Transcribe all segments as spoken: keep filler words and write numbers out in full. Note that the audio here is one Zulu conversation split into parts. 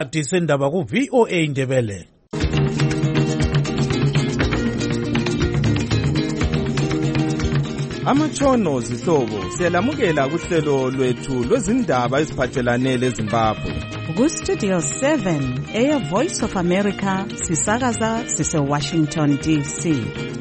Sendaba ku V O A Ndebele. Amatshono zihlobo siyalamukela kuhlelo lwethu lwezindaba eziphathelane leZimbabwe. Ku Studio seven, Air Voice of America, sisakaza sise Washington D C.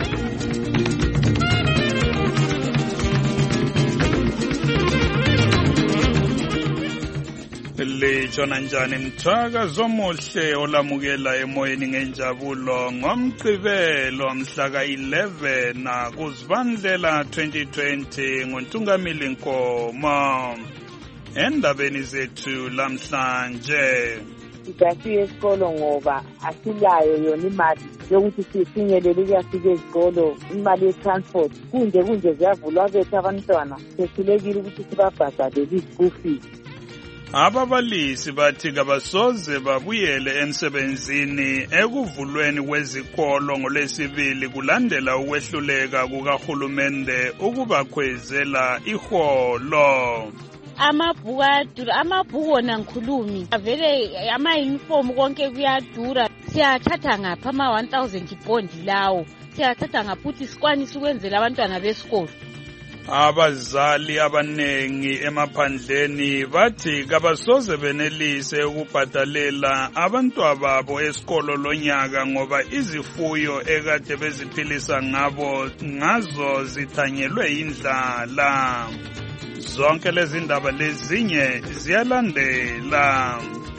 Lejona njani mthaka zomuhle olamukela emoyeni ngenjabulo ngomgcibelo mhla ka eleven kuZibandlela twenty twenty ngoNtungamili Nkomo. Endabeni zethu lamhlanje Siyasiya esikolo ngoba asilayo yona imali yokuthi sifinyelele ukuyafika esikolo, imali ye-transport kunje kunje ziyavulwa bethu abantwana sesilekile ukuthi sibabhadalele i-school fees. Ababalisi bathi kabasoze babuyele emsebenzini ekuvulweni kwezikolo ngoLwesibili kulandela ukwehluleka kukahulumende ukubakhwezela iholo. Amabhuku ayadura, amabhuku wona ngikhulumi vele ama-uniform konke kuyadura. Siyathatha ngapha ama one thousand pondi lawo, siyathatha ngapha ukuthi sikwanise ukwenzela abantwana besikolo. Abazali abanengi emaphandleni bathi kabasoze benelise ukubhadalela abantwababo esikolo lonyaka ngoba izifuyo ekade beziphilisa ngabo ngazo zithanyelwe indlala. Zonke lezi ndaba lezinye ziyalandela.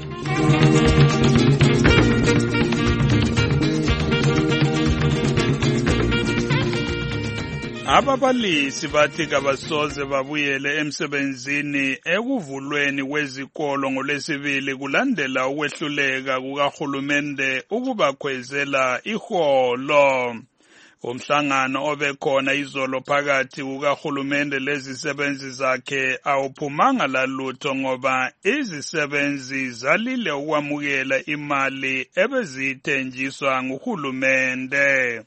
Ababalisi bathi kabasoze babuyele emsebenzini ekuvulweni kwezikolo ngoLwesibili kulandela ukwehluleka kukahulumende ukubakhwezela iholo. Umhlangano obekhona izolo phakathi kukahulumende lezisebenzi zakhe awuphumanga lalutho ngoba izisebenzi zalile ukwamukela imali ebezithenjiswa nguhulumende.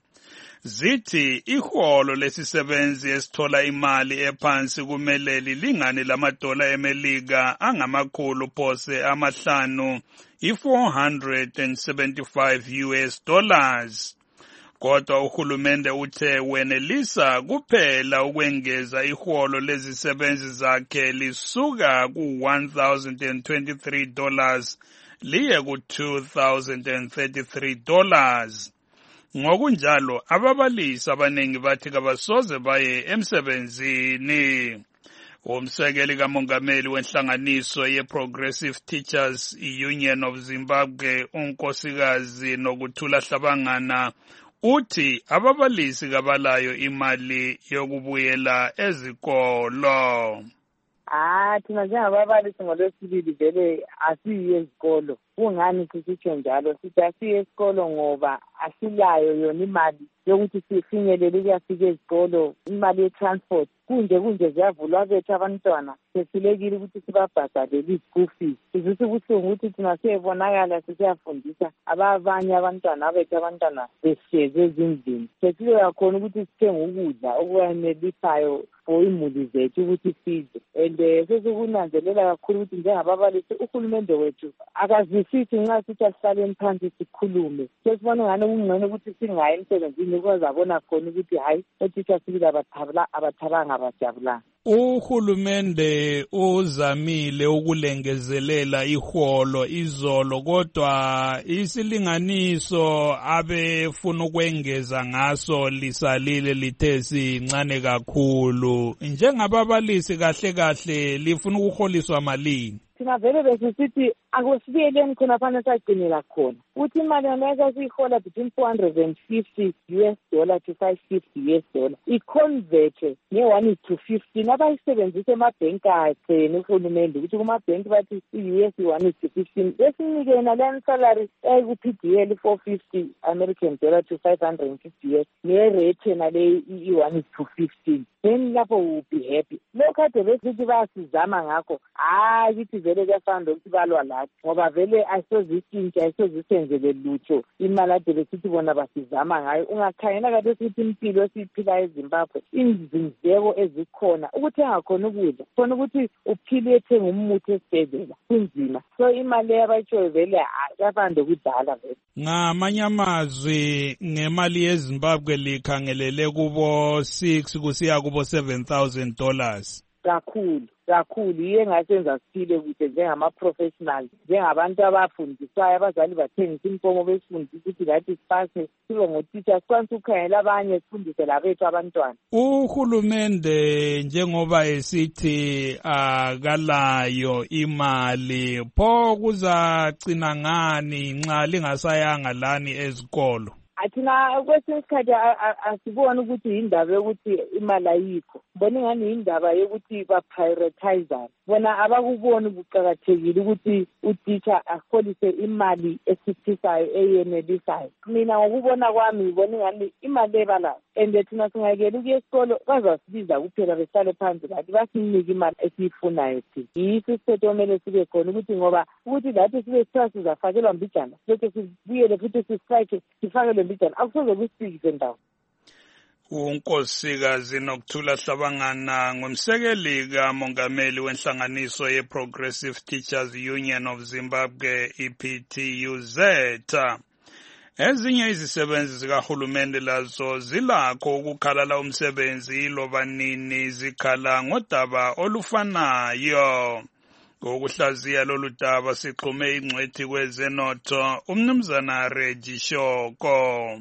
Zithi iholo lesisebenzi esithola imali ephansi kumele lilingane lamadola eMelika angamakhulu phose amahlanu i-four hundred seventy-five U S dollars. Kodwa uhulumende uthe wenelisa kuphela ukwengeza iholo lezisebenzi zakhe lisuka ku one thousand twenty-three dollars liye ku two thousand thirty-three dollars. Ngokunjalo ababalisi abanengi bathi kabasoze baye emsebenzini. Umsekeli kamongameli wenhlanganiso ye-Progressive Teachers Union of Zimbabwe unkosikazi Nokuthula Hlabangana uthi ababalisi kabalayo imali yokubuyela ezikolo. Ah, thina njengababalisi ngoLwesibili vele asiyi ezikolo. Kungani sisitsho njalo? Sithi asiyi esikolo ngoba asilayo yona imali yokuthi sifinyelele ukuyafika ezikolo, imali ye-transport kunje kunje ziyavulwa bethu abantwana sesilekile ukuthi sibabhadalele i-school fees. Sizwisa ubuhlungu ukuthi thina siyebonakala sisiyafundisa abanye abantwana abethu abantwana besiyeze ezindlini. Sesile yakhona ukuthi sithenge ukudla okuyanelisayo for imuli zethu ukuthi sidle. And sesikunanzelela kakhulu ukuthi njengababalisi uhulumende wethu akazwisisi nxa sithi asihlaleni phansi sikhulume. Sesibona ngani kungcono ukuthi singayi emsebenzini ukuze abona khona ukuthi hayi othisha sibili abathabanga abajabulanga. Uhulumende uzamile ukulengezelela iholo izolo kodwa isilinganiso abefuna ukwengeza ngaso lisalile lithe sincane kakhulu. Njengababalisi kahle kahle lifuna ukuholiswa malini? Thina vele besisithi akusibiyeleni khona phana sagcinela khona ukuthi imali yonke siyihola between four hundred fifty U S dollar to five fifty U S dollar iconvert nge-one is to fifteen abayisebenzisa emabhenki agcene uhulumende ukuthi kumabhenki bathi i-U S one is to fifteen esinike yena leyo salary eku-P D L four fifty American dollar to five hundred fifty U S ne-rate yena le i-one is to fifteen. Then lapho will be happy. Lokho kade besithi bayasizama ngakho hayi ukuthi vele kuyafana lokuthi balwa lathi ngoba vele ayisozishintsha ayisozisenzele lutho imali ade besithi bona basizama ngayo. Ungakhangela kade ukuthi impilo esiyiphila eZimbabwe izindleko ezikhona ukuthenga khona ukudla khona ukuthi uphile ethenga umuthi esibhedlela kunzima. So imali abayitshoyo vele kuyafana lokudala vele. Ngamanye amazwi ngemali yeZimbabwe likhangelele kubo six kusiya kubo seven thousand dollars. Kakhulu kakhulu iye ngasenza siphile kuhle njengama-professionals njengabantu abafundisayo abazali bathengisa impomo besifundisa ukuthi lathi sipase sibe ngotitsha sikwanisa ukukhangela abanye sifundise labethu abantwana. Uhulumende njengoba esithi akalayo imali pho kuzacina ngani nxa lingasayanga lani ezikolo? Athina kwesinye isikhathi asiboni ukuthi yindaba yokuthi imali ayikho. Bona ingani yindaba yokuthi ba-prioritize. Bona abakuboni kuqakathekile ukuthi utitsha afolise imali esiphisayo eyenelisayo. Mina ngokubona kwami ngibona ingani imali ebalayo. And thina singayekela ukuya esikolo bazasibiza kuphela behlale phansi bathi basinike imali esiyifunayo thina. Yiso isithetho okumele sibe khona ukuthi ngoba ukuthi lathi sibe sithiwa sizafakelwa mbijana lokhu sibuyele futhi sistrike sifakelwe mbijana akusoze kusiphikise ndawo. uNkosikazi Nokuthula Hlabangana ngumsekeli kamongameli wenhlanganiso ye-Progressive Teachers Union of Zimbabwe I P T U Z. Ezinye izisebenzi zikahulumende lazo zilakho ukukhalala umsebenzi loba nini zikhala ngodaba olufanayo. Ngokuhlaziya lolu daba sixhume ingcwethi kwezenotho uMnumzana Reggie Shoko.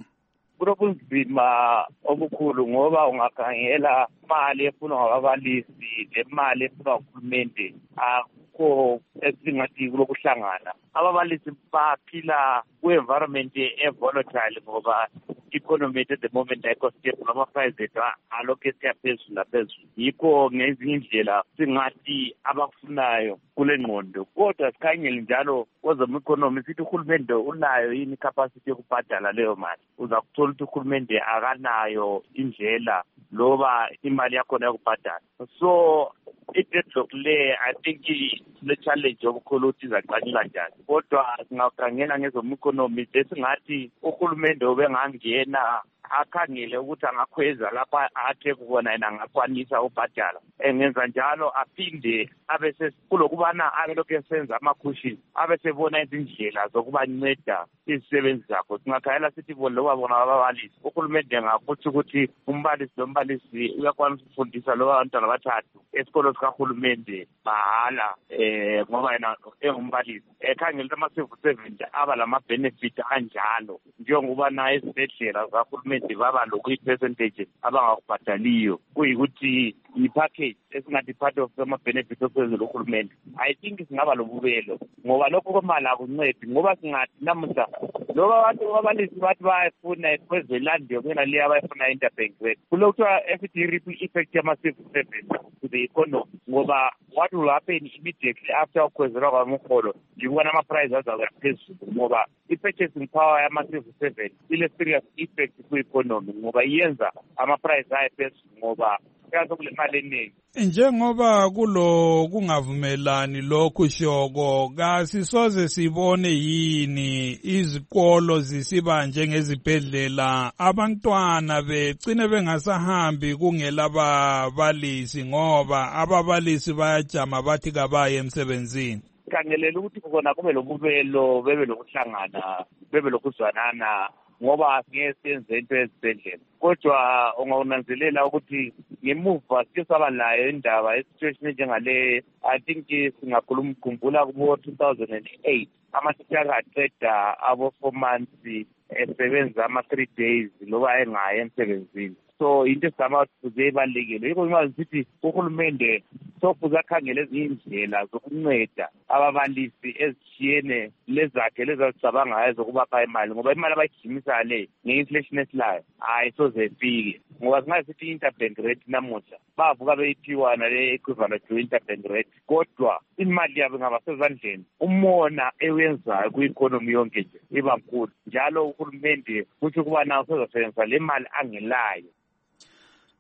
Kunobunzima obukhulu ngoba ungakhangela imali efunwa ngababalisi lemali efunwa nguhulumende akukho esingathi kulokuhlangana. Ababalisi baphila kwi-environment e-volatile ngoba economy at the moment ayikho stable, ama-price ethu alokhu esiya phezulu laphezulu. Yikho ngezinye indlela singathi abakufunayo kule ngqondo. Kodwa sikhangele njalo kwezom-economy sithi uhulumende unayo yini capacity yokubhadala leyo mali. Uza kuthola ukuthi uhulumende akanayo indlela loba imali yakhona yokubhadala. So i-deadlock le I think le challenge obukhulu ukuthi izaqanyula njani. Kodwa singakhangela ngezom-economy esingathi uhulumende ubengangena akhangele ukuthi angakhweza lapha athe kubona yena angakwanisa ubhadala. Engenza njalo aphinde abese kulokubana abe lokhu esenza ama-cushion abesebona izindlela zokubanceda izisebenzi zakho. Singakhayela sithi bona loba bona ababalisi uhulumende ngakuthi ukuthi umbalisi nombalisi uyakwanisa ukufundisa loba abantwana bathathu esikolo sikahulumende mahala eh ngoba yena engumbalisi. Ekhangela ukuthi ama-civil servant aba lama-benefit anjalo njengoba na ezibhedlela zikahulumende baba lokuyi-percentage abangakubhadaliyo kuyikuthi i-package esingathi part of ama-benefits ophezulu uhulumende. I think singaba lobubelo ngoba lokho kwemali akuncedi ngoba singathi namuhla loba abantu abalisi bathi bayafuna kwezelandi yokuyena le abayifuna interbank rate kulokuthiwa efithi i-ripple effect yama-civil service to the economy ngoba what will happen immediately after ukhwezelwa kwamaholo njengobana ama-price azakuya phezulu ngoba i-purchasing power yama-civil service ile-serious effect ku-economy ngoba iyenza ama-price aye phezulu ngoba kule mali eningi. Njengoba kulo kungavumelani lokhu Shoko kasisoze sibone yini izikolo zisiba njengezibhedlela abantwana begcine bengasahambi kungela babalisi ngoba ababalisi bayajama bathi kabaye emsebenzini. Kangelela ukuthi kona kube lobubelo bebe lokuhlangana bebe lokuzwanana ngoba ngeke senze into ezibhedlela. Kodwa ungaunanzelela ukuthi ngemuva sike saba layo indaba esituation njengale. I think singakhuluma ukukhumbula kubo two thousand eight amasitshaka aqeda abo four months esebenza ama three days loba engaye emsebenzini. So into esizama ukuthi ibalekile yiko imazi sithi uhulumende sofuza akhangele ezinye indlela zokunceda ababalisi ezishiyene lezakhe lezazicabangayo zokubapha imali ngoba imali abayigijimisa le nge-inflation esilayo ayisoze ifike ngoba singasithi i-interbank rate namuhla bavuka beyiphiwa nale equivalent to interbank rate kodwa imali yabo ingaba sezandleni umona ewenzayo ku-economy yonke nje iba mkhulu njalo uhulumende kuthi ukuba nawo sezosebenzisa le mali angelayo.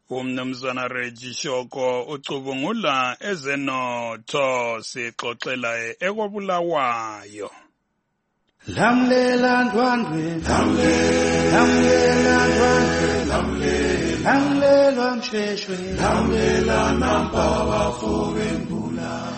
Umnumzana Reggie Shoko ucubungula ezenotho sixoxela ekwabulawayo. Lamlela ndwandwe lamlela ndwandwe lamlela msheshwe lamlela nampa bafowembula.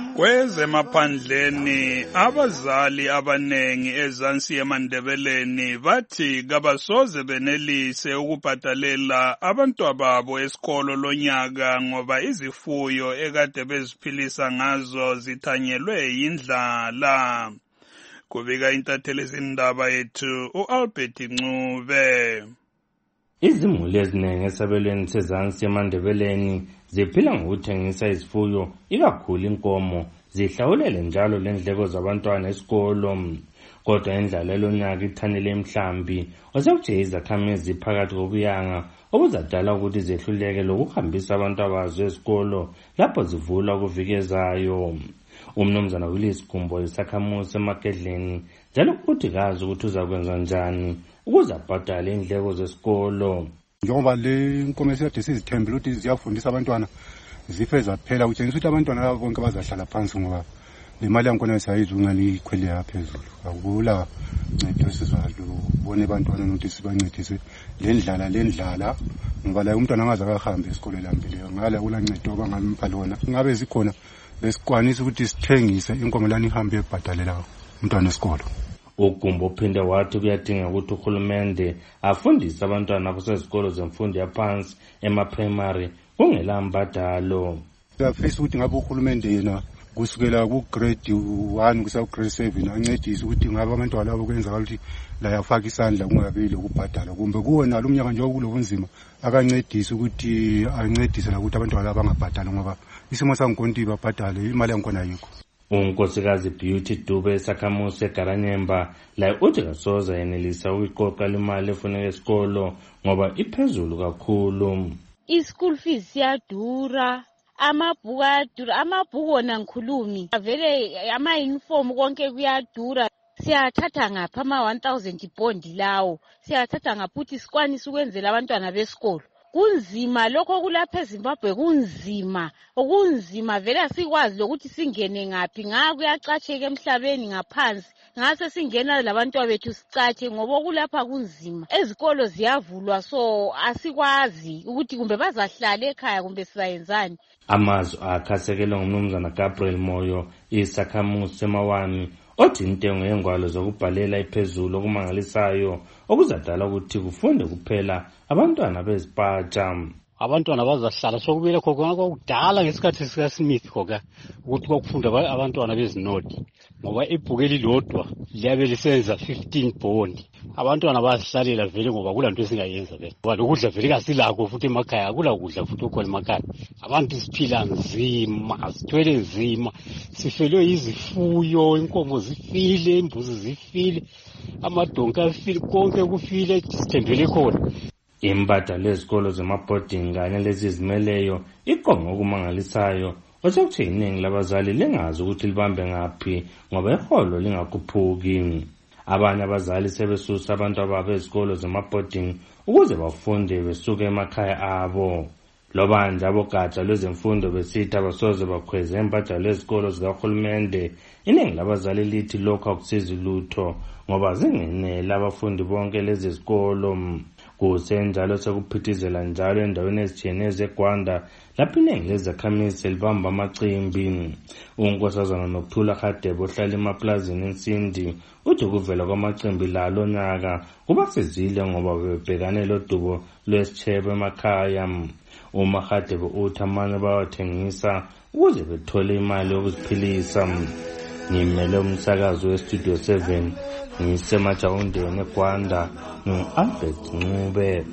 Kwezemaphandleni abazali abanengi ezansi eMandebeleni bathi kabasoze benelise ukubhadalela abantwababo esikolo lonyaka ngoba izifuyo ekade beziphilisa ngazo zithanyelwe yindlala. Kubika intatheli ezindaba yethu uAlbert Ncube. Izimuli eziningi esabelweni sezansi eMandebeleni ziphila ngokuthengisa izifuyo, ikakhulu inkomo, zihlawulele njalo lendleko zabantwana esikolo. Kodwa indlala lonyaka ithanele emhlambi, osekuthi izakhamizi phakathi kobuyanga obuzadala ukuthi zehluleke lokuhambisa abantu abazo esikolo lapho zivula ukuvikezayo. Umnumzana Willis Gumbo isakhamuzi eMakedleni njalo ukuthi kazi ukuthi uzakwenza njani ukuze abhadale indleko zesikolo. Njengoba le inkomo esikade sizithembile ukuthi ziyafundisa abantwana zife zaphela, kutshengisa ukuthi abantwana bonke bazahlala phansi ngoba le mali yankona sayizungani ikhwele yaphezulu. Akula ncede sizalo ubone abantwana ukuthi sibancedise le ndlala le ndlala ngoba la umntwana angaze akahambe esikole lambileyo ngala kulancedo abangalimpa lona. Ngabe zikhona lesikwanisa ukuthi sithengise inkomo lani ihambe ebhadalela umntwana esikolo. Ugumbo uphinde wathi kuyadinga ukuthi uhulumende afundise abantwana abasezikolo zemfundo yaphansi ema-primary kungela mbadalo. Siyafisa ukuthi ngabe uhulumende yena kusukela ku-grade one kusiya ku-grade seven ancedise ukuthi ngabe abantwana labo kwenzakala ukuthi la yafaka isandla kungabi lokubhadala kumbe kuwe nalo umnyaka njengoba kulo bunzima akancedise ukuthi ancedise la ukuthi abantwana labo bangabhadali ngoba isimo sangikonti babhadale imali yankona ayikho. Unkosikazi Beauty Dube esakhamuzi eGaranyemba la uthi kasoza yenelisa ukuqoqa imali efuneka esikolo ngoba iphezulu kakhulu. I-school fees siyadura, amabhuku ayadura, amabhuku wona ngikhulumi vele ama-uniform konke kuyadura. Siyathatha ngapha ama one thousand pondi lawo, siyathatha ngapha ukuthi sikwanise ukwenzela abantwana besikolo. Kunzima lokho kulapha eZimbabwe, kunzima okunzima vele asikwazi lokuthi singene ngaphi nga kuyacatsheka emhlabeni ngaphansi ngase singena labantwana bethu sicatshe ngoba kulapha kunzima. Ezikolo ziyavulwa so asikwazi ukuthi kumbe bazahlala ekhaya kumbe sizayenzani. Amazwi akhasekele ngumnumzana Gabriel Moyo isakhamuzi semawani othi intengo yengwalo zokubhalela iphezulu okumangalisayo okuzadala ukuthi kufunde kuphela abantwana bezipatsha. Abantwana bazahlala sokubele khona kokudala ngesikhathi sika Smith khoka ukuthi kwakufunda abantwana bezinodi ngoba ibhuku elilodwa liyabe lisenza fifteen bond. Abantwana bazihlalela vele ngoba kulanto esingayenza vele ngoba lokudla vele kasilakho futhi emakhaya akula kudla futhi ukhona emakhaya. Abantu siphila nzima, sithwele nzima, sifelwe izifuyo, inkomo zifile, imbuzi zifile, amadonka afile, konke kufile sithembele khona. Imbadalo lezikolo zemabhodingi kanye lezizimeleyo iqonga okumangalisayo osekuthi iningi labazali lingazi ukuthi libambe ngaphi ngoba iholo lingakhuphuki. Abanye abazali sebesusa abantu ababo ezikolo zemabhodingi ukuze bafunde besuke emakhaya abo. Lobanje abogatsha lwezemfundo besithi abasoze bakhweze imbadalo lezikolo zikahulumende. Iningi labazali lithi lokho akusizi lutho ngoba zingenele abafundi bonke lezi zikolo. Kusenjalo sekuphithizela njalo endaweni ezitshiyeneyo zeGwanda lapho iningi lezakhamizi libamba amacimbi. Unkosazana Nokuthula Hadebe ohlala emaplazini eNsindi uthi ukuvela kwamacimbi lalo nyaka kuba sizile ngoba bebhekane lodubo lwesitshebo emakhaya. Uma Hadebe uthi amanye bawathengisa ukuze bethole imali yokuziphilisa. Ngimele umsakazo weStudio seven ngisemajawundeni eGwanda ngu-Albert Ncube.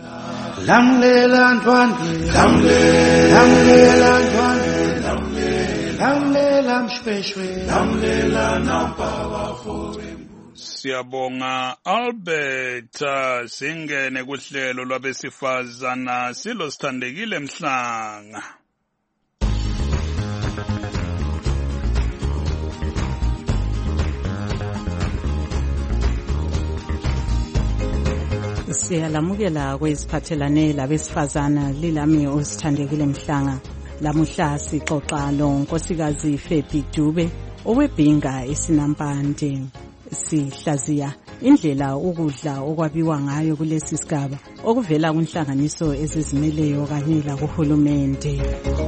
Lamlela ndwandwe lamlela ndwandwe lamlela mshweshwe lamlela nampa bafowembula. Siyabonga Albert. Singene kuhlelo lwabesifazana silo Sithandekile Mhlanga. Siyalamukela kweziphathelane labesifazana lilami osithandekile Mhlanga. Lamuhla sixoxa lo nkosikazi Fephi Dube owebhinga esinampande. Sihlaziya indlela ukudla okwabiwa ngayo kulesi sigaba okuvela kunhlanganiso ezizimeleyo kanye lakuhulumende.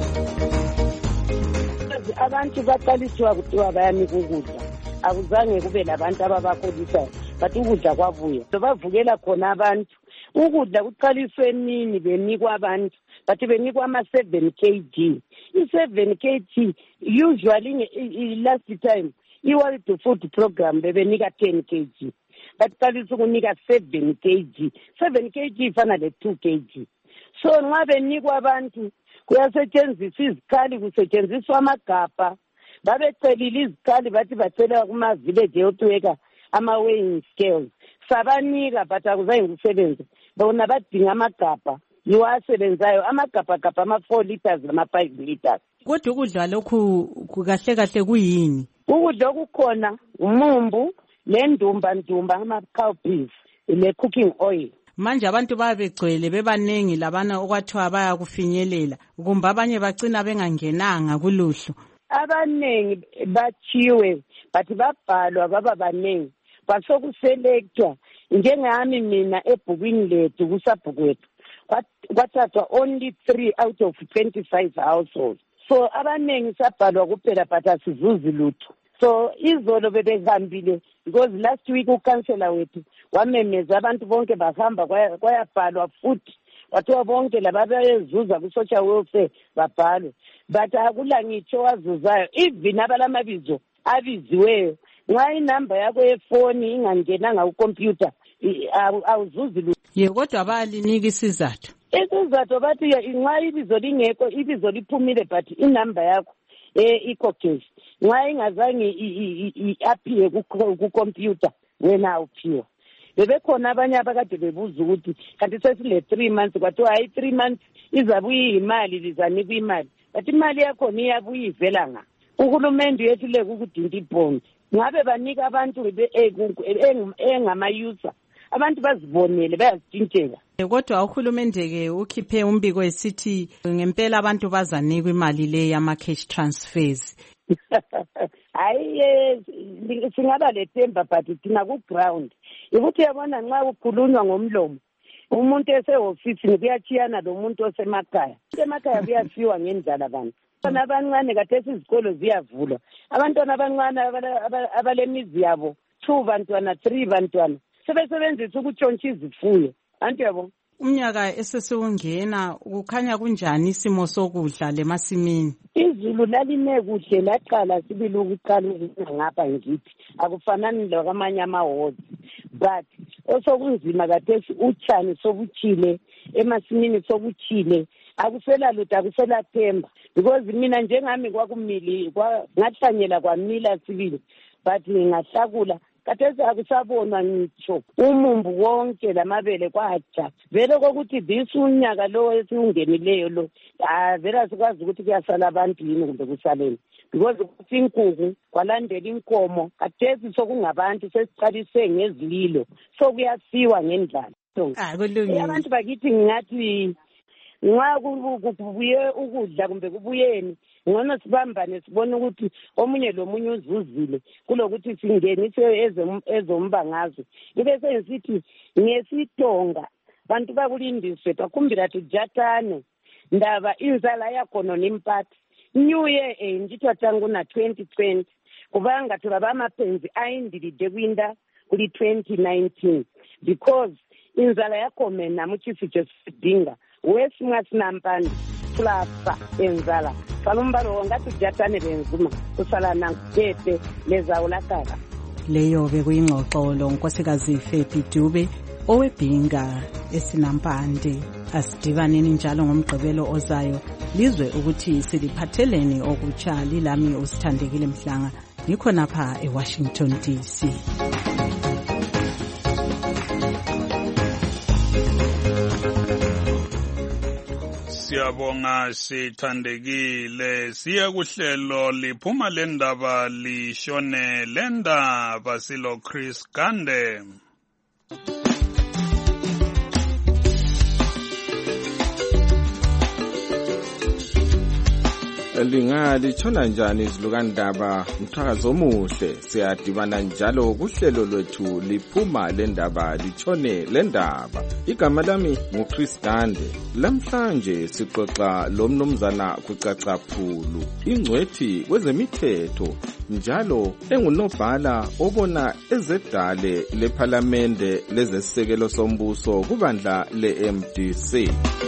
Abantu baqaliswa kuthiwa bayanika ukudla, akuzange kube labantu ababakholisayo, but ukudla kwabuya bavukela khona abantu. Ukudla kuqaliswe emini benikwa abantu, but benikwa ama seven kilograms. I seven kilograms usually last time i-World Food Program bebenika ten kilograms, but qaliswa ukunika seven kilograms. seven kilograms ifana le two kilograms. So nxa benikwa abantu kuyasetshenziswa izikhali, kusetshenziswa amagabha. Babecelile izikhali bathi bacela kuma village health worker ama weighing scales. Sabanika but akuzange kusebenze. Bona badinga amagabha yiwasebenzayo, amagabha gabha ama four liters nama five liters. Kodwa ukudla lokhu kukahle kahle kuyini? Ukudla okukhona umumbu lendumba ndumba ama cowpeas le cooking oil. Manje abantu babegcwele bebanengi labana okwathiwa baya kufinyelela, kumbe abanye bagcina bengangenanga kuluhlu. Abanengi bachiwe but babhalwa baba banengi basokuselectwa. Njengami mina ebhukwini lethu kusabhukwethu kwathathwa only three out of twenty-five households. So abanengi sabhalwa kuphela but asizuzi lutho. So izolo bebehambile because last week ukansela wethu wamemeza abantu bonke bahamba kwayabhalwa futhi wathiwa bonke lababezuza ku-social welfare babhalwe, but akula ngitsho wazuzayo. Even abalamabizo abiziweyo nxa inamba yakho yefoni ingangenanga ukhompyutha awuzuzi lutho. Ye kodwa bayalinika isizathu. Isizathu bathi nxa ibizo lingekho, ibizo liphumile but inamba yakho eh ikhokhezi nxa ingazange i-aphiwe kukhompyutha wena awuphiwa. Bebekhona abanye abakade bebuza ukuthi kanti sesile three months kwathiwa hayi three months izabuya imali lizanikwa imali, but imali yakhona iyabuya ivela nga uhulumende yethu le kukudinda ibhondi. Ngabe banika abantu engama-user abantu bazibonele bayazitshintshela. Kodwa uhulumende ke ukhiphe umbiko esithi ngempela abantu bazanikwa imali le yama cash transfers. Hayi singaba lethemba but thina ku ground ukuthi yabona nxa ukukhulunywa ngomlomo umuntu esehofisini kuyachiyana lo muntu osemakhaya. Emakhaya kuyasiwa ngendlela abantu. Abantwana abancane khathesi izikolo ziyavulwa, abantwana abancane abalemizi yabo two bantwana three bantwana sebesebenzisa ukutshontsha izifuyo. Anti yabo umnyaka esesewungena kukhanya kunjani isimo sokudla lemasimini? Izulu laline kuhle laqala sibili ukuqala ngapha ngithi akufanani lokwamanye amahodi, but osokunzima khathesi utshani sobuchile emasimini sobuchile akusela lutho akusela themba because mina njengami kwakumili ngahlanyela kwamila sibili but ngahlakula khathesi akusabonwa ngitsho umumbu wonke lamabele kwaja vele kokuthi this unyaka lo esiungenileyo lo vele sikwazi ukuthi kuyasala abantu yini kumbe kusaleni because kuthi inkukhu kwalandela inkomo khathesi sokungabantu sesiqalise ngezililo sokuyasiwa ngendlala. Abantu bakithi ngathi nxa kubuye ukudla kumbe kubuyeni ngcono sibambane sibone ukuthi omunye lomunye uzuzile kulokuthi singenise ezombangazo. Ibe sengisithi ngesitonga bantu bakulindiswe bakhumbira tujatane ndaba inzala yakhona nimpati new year endithwa tangu na twenty twenty kubanga thulaba amapenzi ayindilide kwinda kuli twenty nineteen because inzala yakhona namuchisicho sidinga wesimwasinampani plasa enzala salumbaro ngathi jatane benzima kusala nangepe lezawulakala. Leyo bekuyingxoxo lo nkosikazi Fephi Dube owebhinga esinampande. Asidibaneni njalo ngomgqibelo ozayo lizwe ukuthi siliphatheleni okutsha lilami osithandekile Mhlanga ngikho napha eWashington D C. Siyabonga sithandekile siya kuhlelo liphuma lendaba lishone lendaba silo Chris Gande. Lingatshona njani izilukandaba Mthakazo omuhle siyadibana njalo kuhlelo lwethu liphuma lendaba litshone lendaba igama lami nguChris Dande lamhlanje sixoxa lomnumzana kucaca phulu ingcwethi kwezemithetho njalo engunobhala obona ezedale lePhalamende lezesekelo sombuso kubandla le-M D C.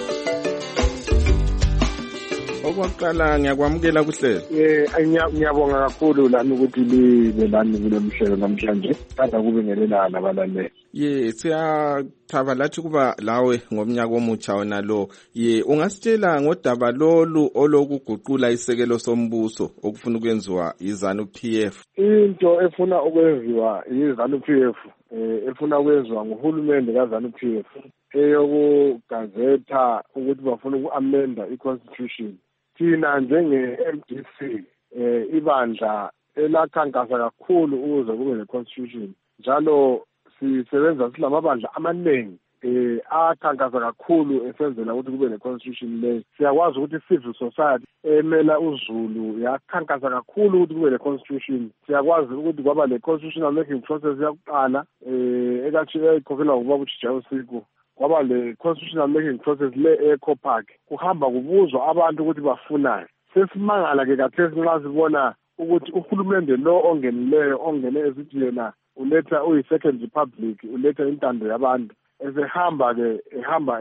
Okwaqala ngiyakwamukela kuhlelo. Eh ngiyabonga kakhulu lami ukuthi libe lami kulemhlelo namhlanje. Kada kube ngelela nabalaleli. Ye siyathaba lathi kuba lawe ngomnyaka omutsha wona lo. Ye ungasitshela ngodaba lolu olokuguqula isekelo sombuso okufuna ukwenziwa izanu P F. Into efuna ukwenziwa izanu P F eh efuna ukwenziwa nguhulumende kaZanu P F eyokugazetha ukuthi bafuna uku-amenda i-constitution. Thina njenge-M D C eh ibandla elakhankasa kakhulu ukuze kube ne-constitution njalo sisebenza silamabandla amaningi eh akhankasa kakhulu esenzela ukuthi kube ne-constitution le siyakwazi ukuthi civil society emela uZulu yakhankasa kakhulu ukuthi kube ne-constitution siyakwazi ukuthi kwaba le-constitutional making process yakuqala eh ekathi ekhokhelwa ngubaba uJawu Siku kwaba le constitutional making process le eco park kuhamba kubuzwa abantu ukuthi bafunani sesimangala ke kathesi nxa sibona ukuthi uhulumende lo ongenileyo ongene ezithi yena uletha uyi second republic uletha intando yabantu esehamba ke ehamba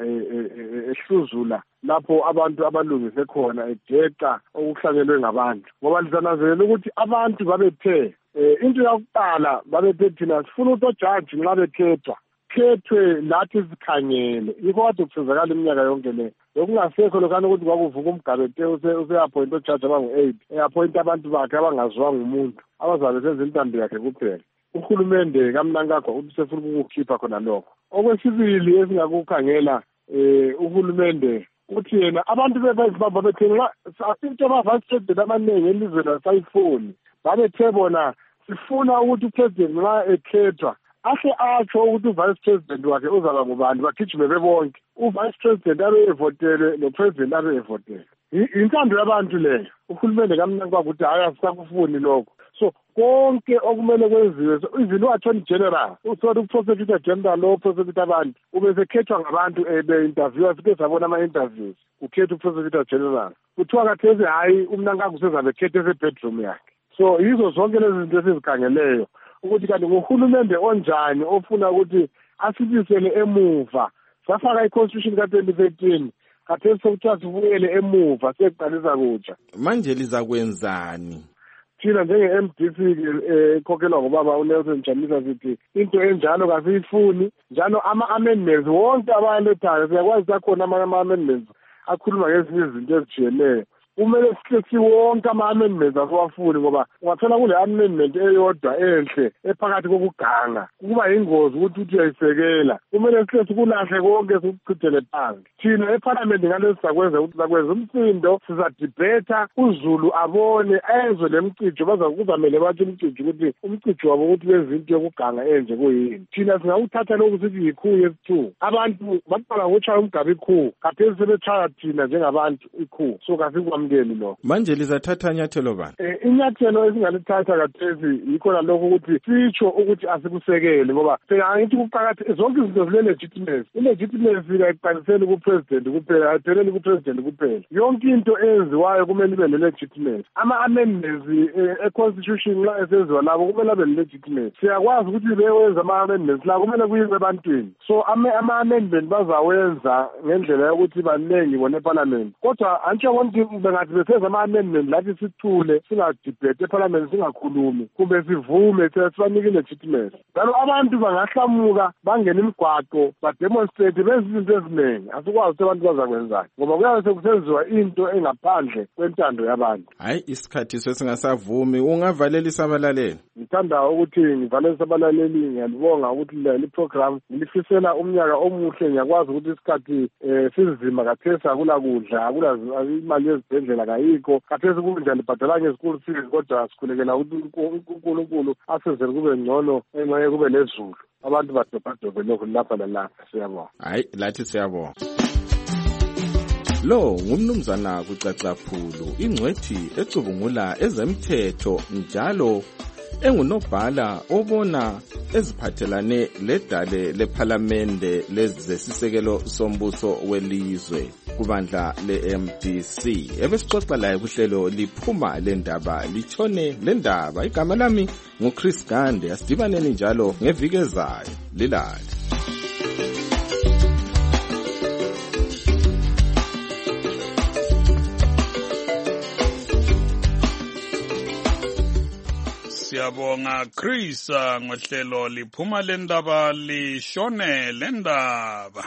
ehluzula lapho abantu abalungise khona ejeqa okuhlanyelwe ngabantu ngoba lizanazela ukuthi abantu babethe into yokuqala babethe thina sifuna ukuthi judge nxa bekhethwa khethwe lathi sikhangele yikho kade kusenzakala iminyaka yonke le lokungasekho lokana ukuthi kwakuvuka umgabete use-appoint ojudge abangu-eight e-appoint abantu bakhe abangaziwanga umuntu abazabe senza intando yakhe kuphela uhulumende kamnankagwa uthi sefuna ukukukhipha khona lokho okwesibili esingakukhangela um uhulumende uthi yena abantu bezimbabwe bethena into ama-vice president amaningi elizweni asayifuni babethe bona sifuna ukuthi upresident nxa ekhethwa ahle atsho ukuthi uvice president wakhe uzaba ngubani bagijime bebonke uvice president abe evotele nopresident abe evotele intando yabantu leyo uhulumende kamnankagwa ukuthi hayi asisakufuni lokho so konke okumele kwenziwe even u-attorney general usothi uprosecutor general lo prosecutor abantu ube sekhethwa ngabantu be-interviewa sike sabona ama-interviews ukhetha uprosecutor general kuthiwa kathesi hhayi umnankagwa usezabe ekhethe esebedroom yakhe so yizo zonke lezi zinto esizikhangeleyo ukuthi kanti nguhulumende onjani ofuna ukuthi asibisele emuva safaka i-constitution ka-twenty thirteen kathesi sokuthiwa sibuyele emuva seqalisa kutsha manje lizakwenzani thina njenge-M D C ekhokhelwa ngobaba uNelson Chamisa sithi into enjalo kasiyifuni njalo ama-amendments wonke abalethayo siyakwazi sakhona amanye ama-amendments akhuluma ngezinye izinto ezijiyeneyo kumele sihle siwonke ama-amendments asiwafuni ngoba ungathola kule amendment eyodwa enhle ephakathi kokuganga kuba yingozi ukuthi uthi uyayisekela kumele sihle sikulahle konke sikuchithele phansi thina ephalamende ngalesi sakwenza ukuthi sakwenza umsindo sizadibhetha uZulu abone ezwe lemcijo bazakuzamele bathi umcijo ukuthi umcijo wabo ukuthi bezinto yokuganga enje kuyini thina singawuthatha lokhu sithi yikhuyu yesi-two abantu baqala ngotshaya umgaba ikhuyu kathesi sebetshaya thina njengabantu ikhuyu so kasikwa lo manje lizathatha nyathelo bani eh inyathelo esingalithatha kathesi yikho lokho ukuthi sitsho ukuthi asikusekele ngoba phela angithi kuqakathekile zonke izinto zile legitimacy ilegitimacy kayiqaliseli kupresident kuphela ayipheleli kupresident kuphela yonke into eyenziwayo kumele ibe ne-legitimacy ama-amendments e-constitution nxa esenziwa labo kumele abe ne-legitimacy siyakwazi ukuthi bewenza ama-amendments la kumele kuyiwe ebantwini so ama-amendment bazawenza ngendlela yokuthi baningi bona eparliament kodwa antshongo ukuthi bengathi besenza ama-amendment lathi sithule singadibhethe eparliament singakhulumi kumbe sivume sibanike i-legitimacy njalo abantu bangahlamuka bangena imigwaqo bademonstrate benze izinto eziningi asikwazi ukuthi abantu bazakwenzani ngoba kuyabe sekusenziwa into engaphandle kwentando yabantu hayi isikhathi sesingasavumi ungavalelisa abalaleli ngithanda ukuthi ngivalelisa abalaleli ngiyalibonga ukuthi leli program ngilifisela umnyaka omuhle ngiyakwazi ukuthi isikhathi um sizima kathesi akula kudla akula imali yezibhedlela kayikho kathesi kunjani libhadala ngesikulu fees kodwa sikhulekela ukuthi uNkulunkulu asenzele kube ngcono engxenye kube lezulu abantu badobhadobe lokhu lapha lalapha siyabonga hayi lathi siyabonga Lo ngumnumzana kucacaphulu ingcwethi ecubungula ezemthetho njalo engunobhala obona eziphathelane ledale lephalamende lezesisekelo sombuso welizwe kubandla le-M D C. Ebesixoxa laye kuhlelo liphuma lendaba litshone lendaba. Igama lami nguChris Gande. Asidibaneni njalo ngeviki ezayo. Lilali. Siyabonga Chris ngohlelo liphuma lendaba lishone lendaba.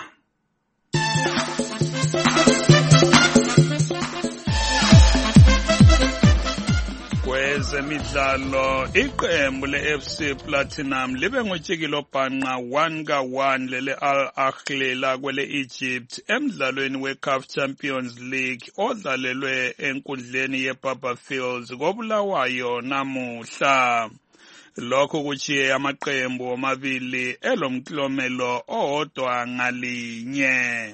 Kwezemidlalo iqembu le-F C Platinum libe ngotshikilo bhanqa one ka one lele Al Ahly lakwele Egypt emdlalweni we-CAF Champions League odlalelwe enkundleni ye-Baba Fields koBulawayo namuhla. Lokho kuchiye amaqembu amabili elomklomelo owodwa ngalinye.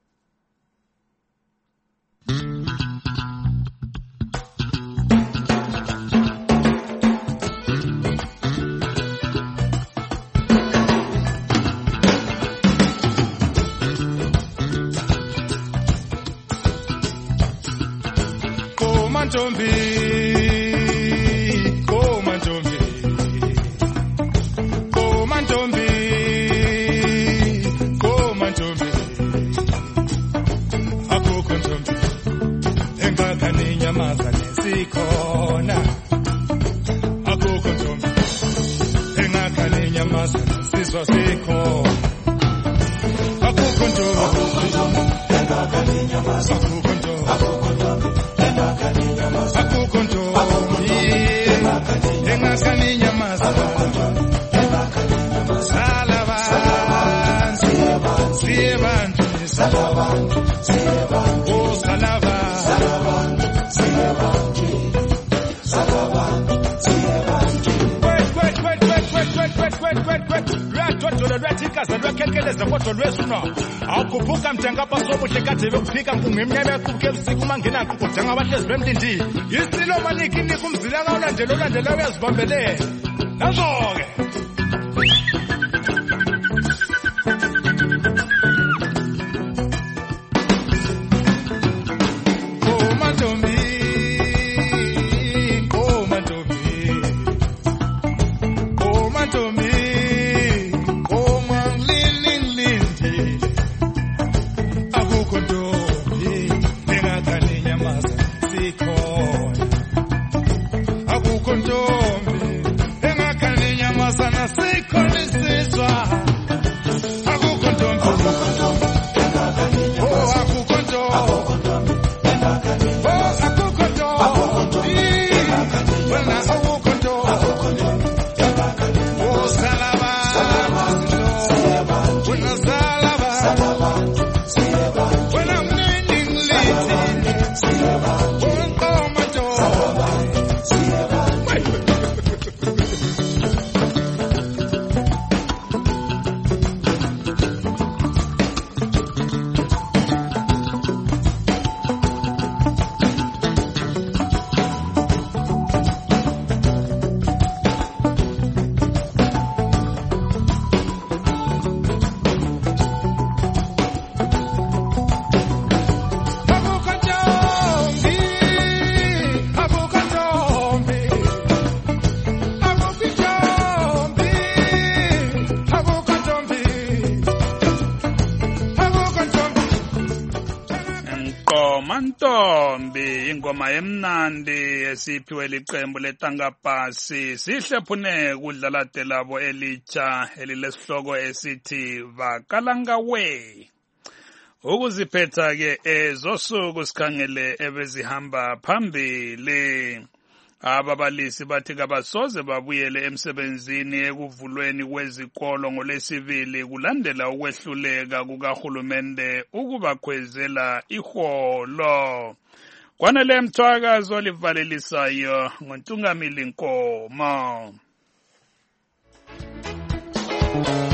Mantombi, oh Mantombi, oh Mantombi, oh Mantombi, akukho Ntombi, engakani nyamaza nesikhona, akukho Ntombi, engakani nyamaza nesizwa sikhona, akukho Ntombi, akukho Ntombi, engakani nyamaza, akukho Ntombi, akukho Ntombi. Akukho Ntombi engakani nyamaza salabantu siyebantu salabantu siyebantu oh salabantu siyebantu salabantu siyebantu wait wait wait wait wait wait wait wait wait wait lwatotolo lwathikaza lwakhekeleza kodwa lwesuna awukhuphuka mthenga pasobuhle kade bekufika kungimnyama yakubuke ebusuku mangena kudanga abahlezi bemlindile isilo maniki nika umzila ngawulandela olandela uyazibambelela nazo-ke oh Mantombi oh Mantombi oh Mantombi Mantombi ingoma emnandi esiphiwe liqembu letangapasi sihlephune kudlala delabo elitsha elilesihloko esithi Vakalangawe. Ukuziphetha ke ezosuku sikhangele ebezihamba phambili. Ababalisi bathi kabasoze babuyele emsebenzini ekuvulweni kwezikolo ngolesibili kulandela ukwehluleka kukahulumende ukubakhwezela iholo. Kwanele mthwakazo livalelisayo ngoNtungamili Nkomo.